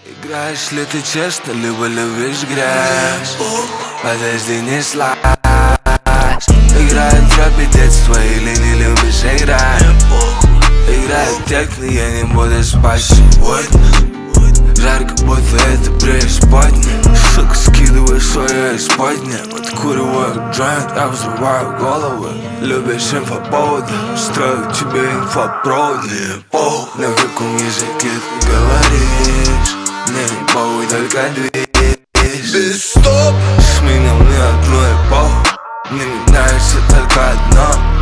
Играешь ли ты честно, либо любишь грязь? Подожди, не слазь. Играет в рэпе детство или не любишь играть? Играет техно, я не буду спать сегодня. Жарко, будто это преисподня. Сука, скидывай свое исподня. Подкуриваю джойнт, я взрываю головы. Любишь инфоповоды, строю тебе инфопроводы. На каком языке ты говоришь? Мне не похуй, только движ. Без стоп. Сменил мне одну эпоху. Мне не нравится только одно.